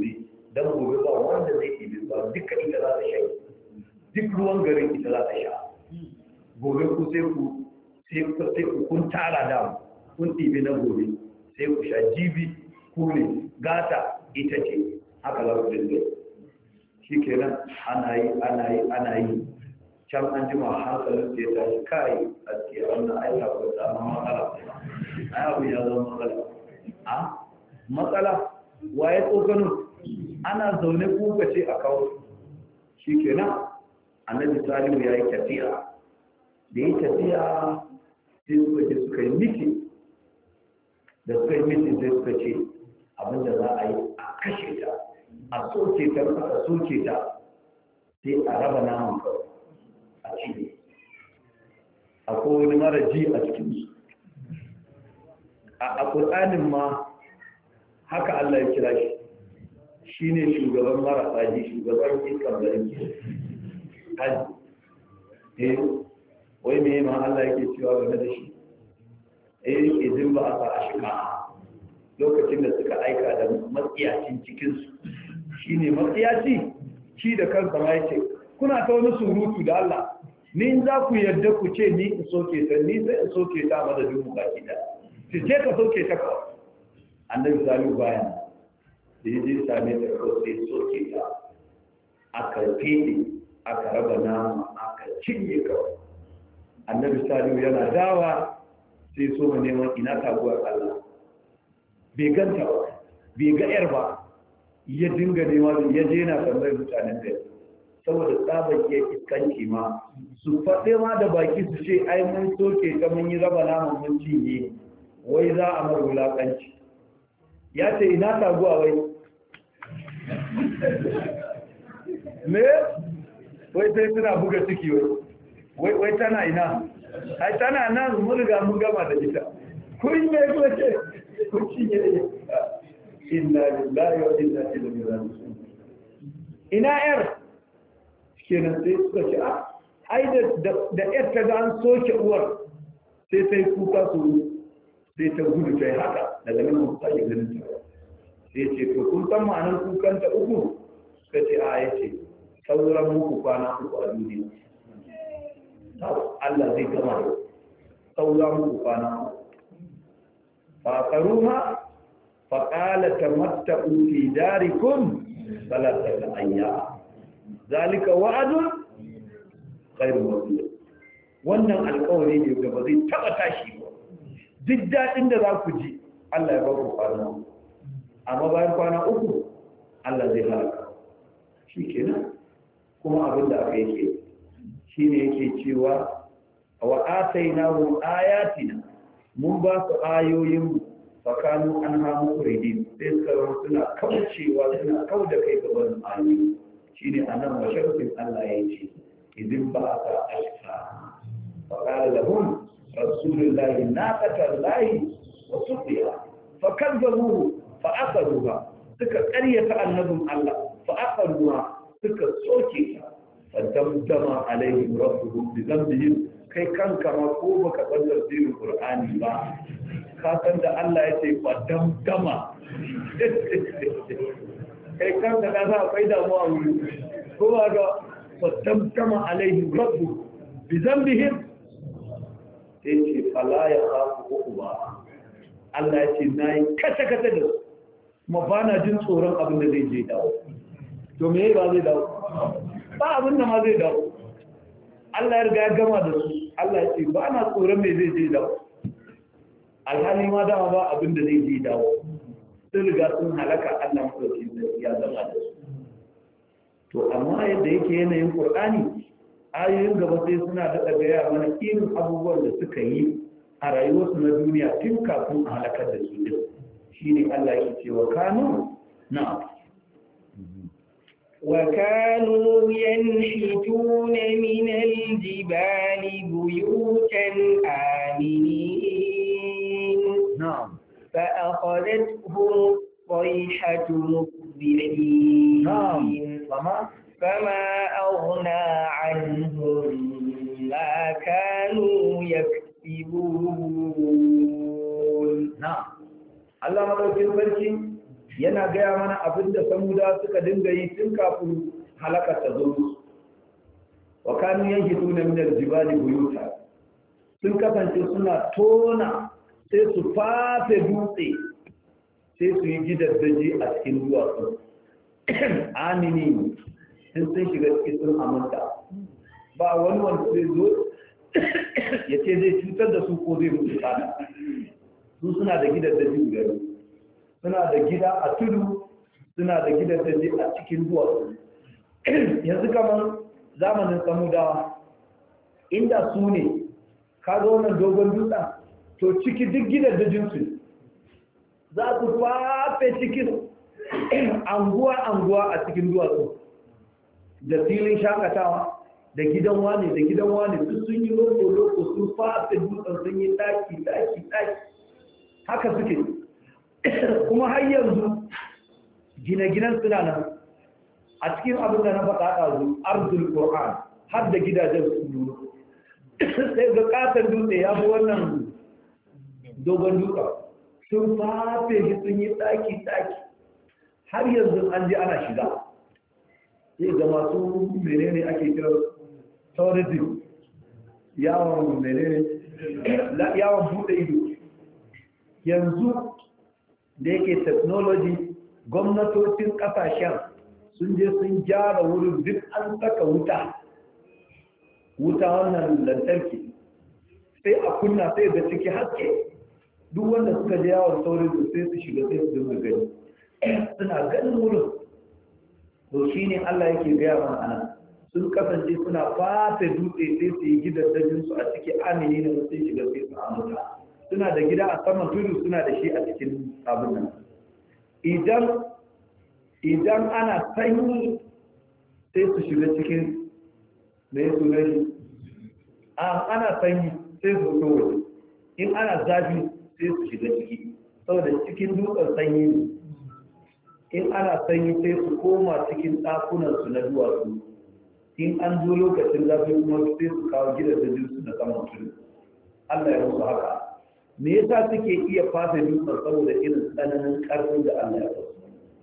don gobe ba wanda zai ɗibi ba duka ita za ta sha duk ruwan garin ita za ta sha gobe ku sai ku sai ku kun tara da kun ɗibi na gobe sai ku sha jibi ku ne gata ita ce haka za ku dinga shi kenan ana yi ana yi ana yi can an jima hankalin sai ta shi kai a ke wannan aiki ko ta matsala ai abu ya zama matsala a matsala waye tsokano ana zaune kuka ce a kawo shi kenan annabi salihu ya yi tafiya da yi tafiya sai suka ce suka yi miti da suka yi miti sai suka ce abinda za a yi a kashe ta a soke ta a soke ta sai a raba naman kawai a ciki akwai wani mara ji a cikin a ƙur'anin ma haka Allah ya kira shi shi ne shugaban marasa ji shugaban iskan garin ke haji eh wai me ma Allah yake cewa game da shi eh izin ba a sa a shiga lokacin da suka aika da matsiyacin cikinsu shi ne matsiyaci shi da kansa ma yace kuna ta wani surutu da Allah ni za ku yarda ku ce ni in soke ta ni sai in soke ta madadin mu baki da ki je ka soke ta kawai annabi salihu bayan da ya je same ta kawai sai soke ta aka fede aka raba nama aka cinye kawai annabi salihu yana dawa sai so mu neman ina taguwar Allah bai ganta ba bai ga yar ba ya dinga nema ya je na tambayar mutanen da saboda tsabar iya iskanci ma su faɗe ma da baki su ce ai mun soke ta mun yi raba naman mun cinye wai za a mara wulaƙanci ya ce ina taguwa wai me wai sai suna buga ciki wai wai tana ina ai tana nan mun riga mun gama da ita kun me ko ce kun cinye ne inna lillahi wa inna ilaihi raji'un ina yar kenan sai suka ce a ai da da yar ta ga an soke uwar sai sai kuka su sai ta gudu ta yi haka daga nan mun sake ganin ta sai ce to kun san ma'anar kukan ta uku suka ce a yace sauran muku kwana uku a duniya Allah zai gama da sauran muku kwana uku fa karuha fa qala tamatta'u fi darikum thalathata ayyam zalika wa'adun ghairu mawjud wannan alƙawari ne da ba zai taba tashi ba duk dadin da za ku ji Allah ya ba ku kwana amma bayan kwana uku Allah zai halaka shikenan kuma abin da aka yake shine yake cewa wa atainahu ayatina mun ba su ayoyin fakanu an hamu kuridin sai suka suna kaucewa suna kauda kai gaban ayoyi shine anan masharfin Allah ya ce idin ba ka ashka fa qala lahum rasulullahi naqata llahi wa suqiya fa kadzabuhu fa aqaruha suka ƙaryata annabin Allah fa aqaruha suka soke ta fa damdama alaihim rabbuhum bi dhanbihim kai kanka ma ko baka san tafsirin Qur'ani ba ka san da Allah ya ce fa damdama kai kan da za a kai damuwa wuri kowa ga fatamtama alaihi rabbu bi zambihim sai ce fala ya khafu uquba Allah ya ce nayi kata kata da kuma bana jin tsoron abin da zai je dawo to me ba zai dawo ba abin da ma zai dawo Allah ya riga ya gama da su Allah ya ce ba na tsoron me zai je dawo alhali ma dama ba abin da zai je dawo sun riga sun halaka Allah maɗauki ya zama da su to amma yadda yake yanayin Qur'ani ayoyin gaba sai suna daɗa gaya mana irin abubuwan da suka yi a rayuwarsu na duniya tun kafin a halakar da su din shine Allah yake cewa kanu na وكانوا ينحتون من الجبال بيوتا آمنين نعم فأخذتهم الصيحة مصبحين نعم فما فما أغنى عنهم ما كانوا يكسبون نعم الله مدوكين barki yana gaya mana abin da samuda suka dinga yi tun kafin halakar ta zo musu. Wa kanu yanhituna min al-jibali buyuta, sun kasance suna tona sai su fafe dutse sai su yi gidaddaji a cikin duwatsu. Amini sun sun shiga cikin sun amanta, ba wani wanda zai zo ya ce zai cutar da su ko zai mutu tsada. Su suna da gidaddaji gari, suna da gida a tudu, suna da gidaddaji a cikin duwatsu. Yanzu kamar zamanin samudawa, inda su ne ka zo wannan dogon dutsen, to ciki duk gidaddajinsu za su fafe cikin anguwa-anguwa a cikin duwatsu, da filin shakatawa da gidan wane da gidan wane su sun yi loko-loko sun fafe dutsen sun yi ɗaki-ɗaki-ɗaki haka suke. Kuma har yanzu gine-ginen suna nan a cikin abin da na faɗa ɗazu arzul ƙur'an har da gidajen su nuna. Sai ga ƙaton dutse ya fi wannan dogon duka sun fafe shi sun yi ɗaki-ɗaki har yanzu an ji ana shiga. Sai ga masu menene ake kira tourism, yawon menene yawon buɗe ido. Yanzu da yake technology, gwamnatocin ƙasashen sun je sun gyara wurin duk an saka wuta wuta wannan lantarki, sai a kunna sai ga ciki haske. Duk wanda suka je yawon saurin sai su shiga sai su dinga gani, suna ganin wurin. To shi ne Allah yake gaya mana ana sun kasance suna fata dutse sai su yi gidajen su a ciki amini da sun shiga sai su amuta. Suna da gida a saman tudu, suna da shi a cikin abin nan. Idan idan ana sanyi sai su shiga cikin mai suna shi, ana sanyi sai su fito waje, in ana zafi sai su shiga ciki saboda cikin dutsen sanyi ne. In ana sanyi sai su koma cikin ɗakunansu na duwatsu, in an zo lokacin zafi kuma sai su kawo gidajen su na saman tudu. Allah ya musu haka. Me yasa suke iya fasa dutsen? Saboda irin tsananin ƙarfin da Allah ya fasu.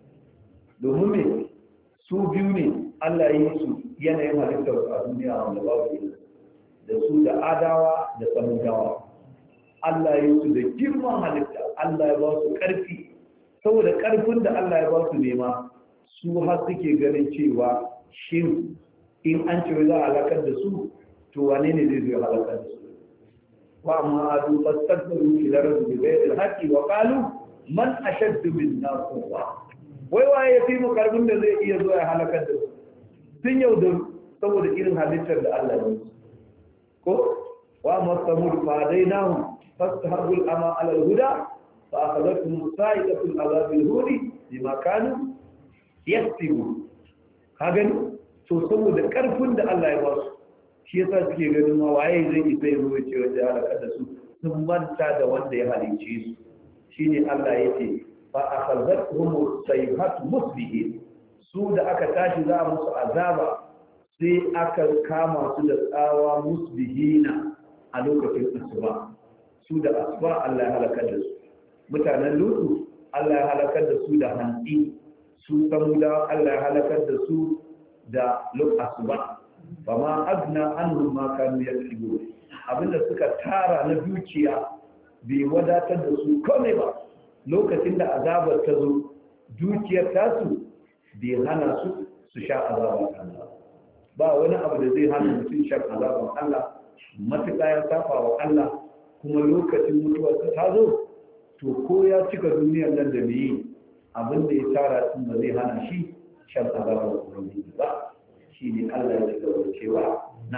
Domin me su biyu ne Allah ya yi su yanayin halittar a duniya wanda babu irin, da su da adawa da samudawa. Allah ya yi su da girman halitta, Allah ya ba su ƙarfi. Saboda ƙarfin da Allah ya ba su nema, su har suke ganin cewa shin in an ce za a halakar da su, to wane ne zai zo halakar da su? Wa amma adu fastakbaru fil ardi bighayri al-haqqi wa qalu man ashaddu minna quwwa. Wai waye ya fi mu ƙarfin da zai iya zo ya halakar da su? Sun yaudaru saboda irin halittar da Allah ya yi. Ko wa amma samud fa hadainahum fastahabul ama ala al-huda فأخذتهم صاعقة العذاب الهوني بما كانوا يكسبون. kagan to saboda karfin da Allah ya ba su, shi yasa suke ganin ma waye zai isa ya zo ce wanda ya halaka da su, sun manta da wanda ya halicce su. Shine Allah ya ce fa akhadhatuhum sayhatu musbihin, su da aka tashi za a musu azaba sai aka kama su da tsawa musbihina a lokacin asuba. Su da asuba Allah ya halaka da su. Mutanen Lutu Allah ya halakar da su da hantsi, su samuda Allah ya halakar da su da asuba. Ba ma agna anhum ma kanu yaksubu, abinda suka tara na dukiya bai wadatar da su komai ba. Lokacin da azabar ta zo, dukiyar tasu bai hana su su sha azabar Allah. Ba wani abu da zai hana mutum shan azabar Allah matuƙa ya saba wa Allah, kuma lokacin mutuwarsa ta zo, to ko ya cika duniyar nan da mai abin da ya tara tun ba zai hana shi shan azabar ubangiji ba. Shi ne Allah ya ci gaba da cewa na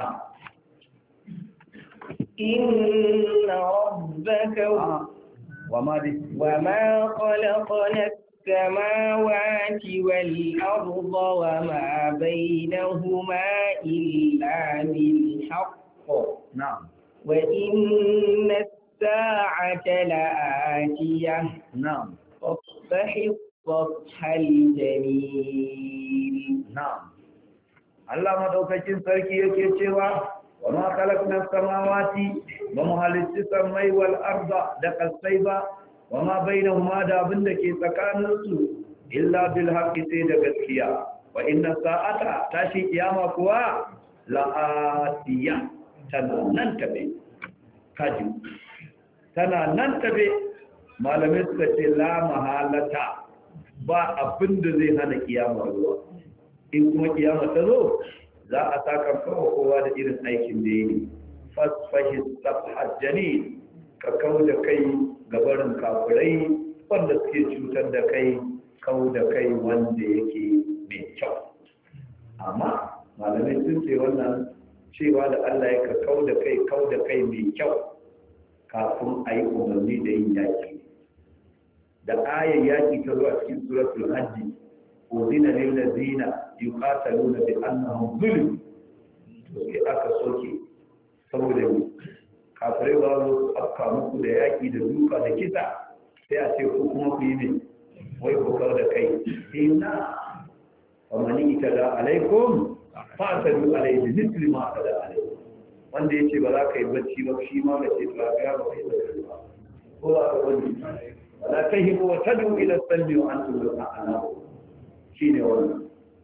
inna rabbaka wa ma wa ma khalaqna as-samawati wal arda wa ma bainahuma illa bil haqq. na'am wa inna الساعة لآتية نعم فاصفح الصفح الجميل. نعم الله مدوكاكين sarki yake cewa wa ma khalaqna as-samawati wa ma halitta samai wal arda da kasai ba wa ma bainahuma da abinda ke tsakanin su illa bil haqqi sai da gaskiya wa inna sa'ata tashi kiyama kuwa la'atiya tana nan tabe kaji tana nan tabe malamai suka ce la mahalata ba abin da zai hana kiyama zuwa in kuma kiyama ta zo za a saka kawo kowa da irin aikin da yi fasfahi safhar janin ka kau da kai gabarin kafirai wanda suke cutar da kai kau da kai wanda yake mai kyau amma malamai sun ce wannan cewa da Allah ya ka kau da kai kau da kai mai kyau kafin a yi umarni da yin yaki da ayar yaki ta zuwa cikin suratul hajji udina lil ladina yuqataluna bi annahum zulim to sai aka soke saboda kafirai ba su afka muku da yaki da duka da kisa sai a ce ku kuma ku yi ne wai ku kau da kai inna wa mani itada alaikum fa tadu alaihi misli ma tada alaihi wanda yace ba za ka yi bacci ba shi ma ka ce to ga ba kai ba ko ba ka wani wala tahibu wa tadu ila salbi wa antum ta'lamun shine wannan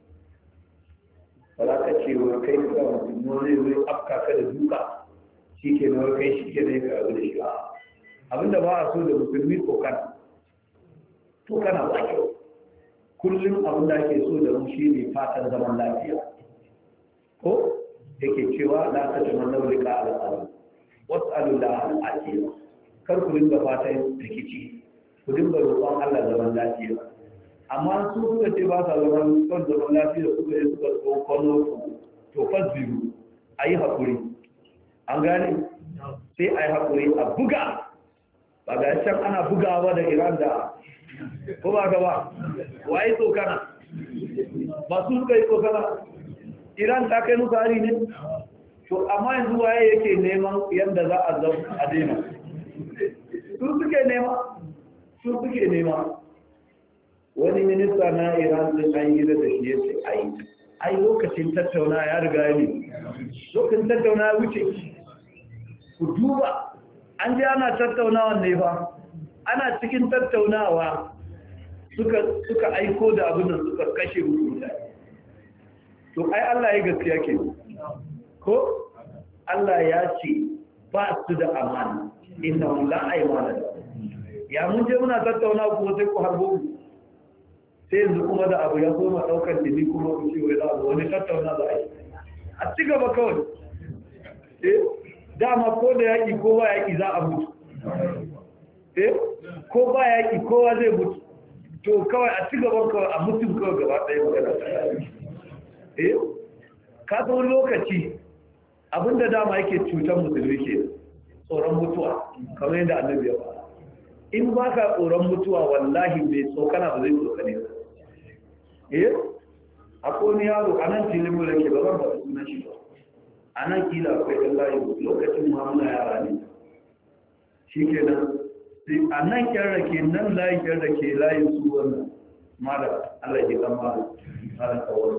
wala ka ce wa kai ka mutum zai zai afka ka da duka shike na kai shike ne ka abu da shi abinda ba a so da musulmi ko kana to kana ba kyau kullum abin da ake so da mu shine fatan zaman lafiya ko yake cewa la ta tamanna lika al-arab was'alu la al-ajiya kar ku dinga fatan rikici ku dinga roƙon Allah zaman lafiya amma su suka ce ba sa zaman son zaman lafiya suka yi suka tsokono to fasbiru ayi hakuri an gane sai ayi hakuri a buga ba ga can ana bugawa da Iran da ko ba ka ba waye tsokana ba su suka yi tsokana Iran ta kai musu hari ne to amma yanzu waye yake neman yadda za a zama a daina su suke nema su suke nema wani minista na Iran din an yi da shi ya ce ai ai lokacin tattauna ya riga ne lokacin tattauna ya wuce ku duba an ji ana tattaunawa ne fa ana cikin tattaunawa suka suka aiko da abin da suka kashe mutane to ai Allah ya gaskiya ke ko Allah ya ce ba su da amana inna la aymana ya mun je muna tattauna ku sai ku harbo sai yanzu kuma da abu ya koma daukar dini kuma ku ce wai da wani tattauna za a yi a ci gaba kawai eh dama ko da yaki ko ba yaki za a mutu eh ko ba yaki kowa zai mutu to kawai a ci gaba kawai a mutum kawai gaba ɗaya magana ta eh ka zo lokaci abinda dama yake cutar musulmi ke tsoron mutuwa kamar yadda annabi ya faɗa in ba ka tsoron mutuwa wallahi mai tsokana ba zai tsokane ka eh akwai wani yaro a nan filin mu da ke ba zan faɗi sunan shi ba a nan kila akwai ɗan layi lokacin muhammadu yara ne shi ke nan a nan ƙyar rake nan layin ƙyar rake layin su wannan mara allah ke ɗan mara mara kawai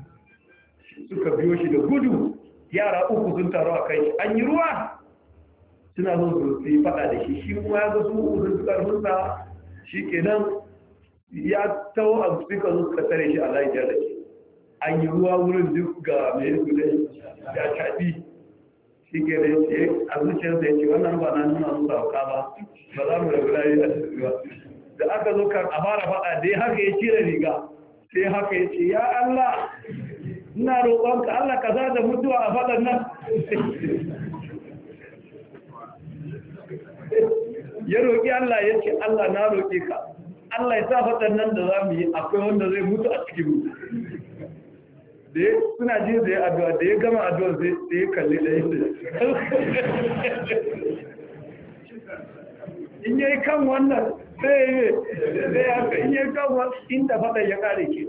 suka biyo shi da gudu yara uku sun taru a kai an yi ruwa suna zo su yi fada da shi shi kuma ya ga su uku sun karfinsa shi kenan ya tawo a suka zo suka tare shi a lafiyar da shi an yi ruwa wurin duk ga mai su da ya caɓi shi ke da ya a zuciyarsa ya ce wannan ba na nuna musu hauka ba ba za mu rabu layi a cikin ba da aka zo kan a fara fada da ya haka ya cire riga sai haka ya ce ya Allah ina roƙonka Allah ka za da mutuwa a faɗan nan ya roƙi Allah ya ce Allah na roƙe ka Allah ya sa faɗan nan da za mu yi akwai wanda zai mutu a cikin mu da ya suna ji da ya addu'a da ya gama addu'a sai ya kalli da yadda in yi kan wannan sai ya yi sai haka in yi kan wannan inda faɗan ya ƙare ke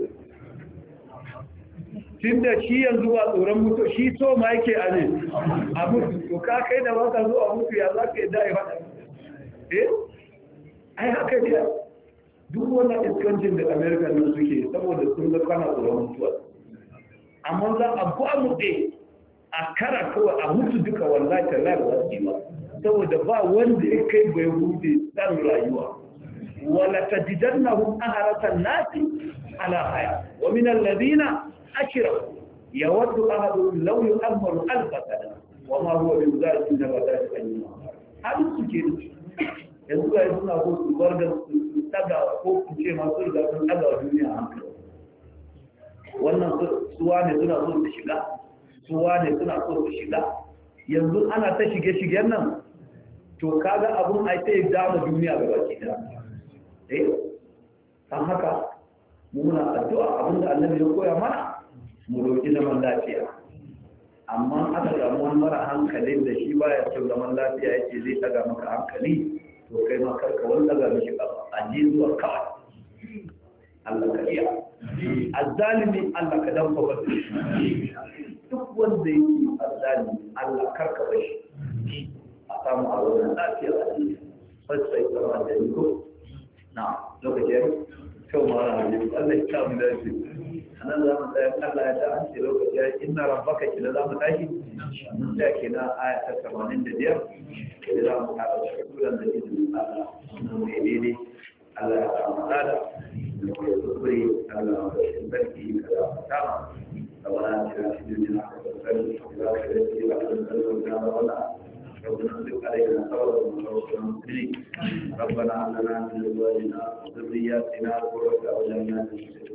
tun da shi yanzu ba tsoron mutu shi so ma yake a ne a mutu to ka kai da baka zo a mutu ya za ka yi da'i faɗa eh ai haka ne duk wannan iskancin da amerika nan suke saboda sun ga kana tsoron mutuwa amma za a gwamutse a kara kawai a mutu duka wallahi ta lai ba su ba saboda ba wanda ya kai bai hude tsarin rayuwa ولتجدنهم أهرة الناس على حياة ومن الذين أشركوا يود أحدهم لو يؤمر ألف سنة وما هو بذلك من ذلك أيضا هذا السجن yanzu ga suna so su bar da su daga ko ku ce masu riga sun daga wa duniya hankali wannan suwa ne suna so su shiga suwa ne suna so su shiga yanzu ana ta shige-shigen nan to kaga abun ai sai dama duniya ga baki da eh dan haka muna addu'a abinda annabi ya koya mana mu roki zaman lafiya amma aka samu wani mara hankalin da shi baya son zaman lafiya yake zai daga maka hankali to kai ma karka wani daga mishi kafa a ji zuwa kawai Allah ka iya azzalimi Allah ka dan fa duk wanda yake azzalimi Allah karka bashi a samu a wannan lafiya a cikin sai kuma da ko na lokacin kyau ma na ne Allah ya kawo da shi anan za mu tsaya Allah ya ta an ce lokaci ya inna rabbaka kila za mu tashi mun da kenan aya ta tamanin da biyar da za mu fara shukuran da izinin Allah mun yi daidai Allah ya samu tsada da kuma kuskure Allah ya barki kada ta sabana ta cikin ka tsari da ka da shi ba da wannan ربنا اغفر علينا صبرا وتوفنا ربنا لنا من ازواجنا وذرياتنا قرة اعين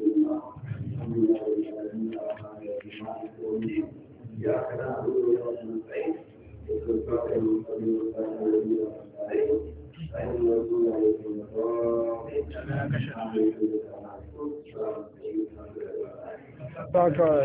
يا كلام المستعين Thank you.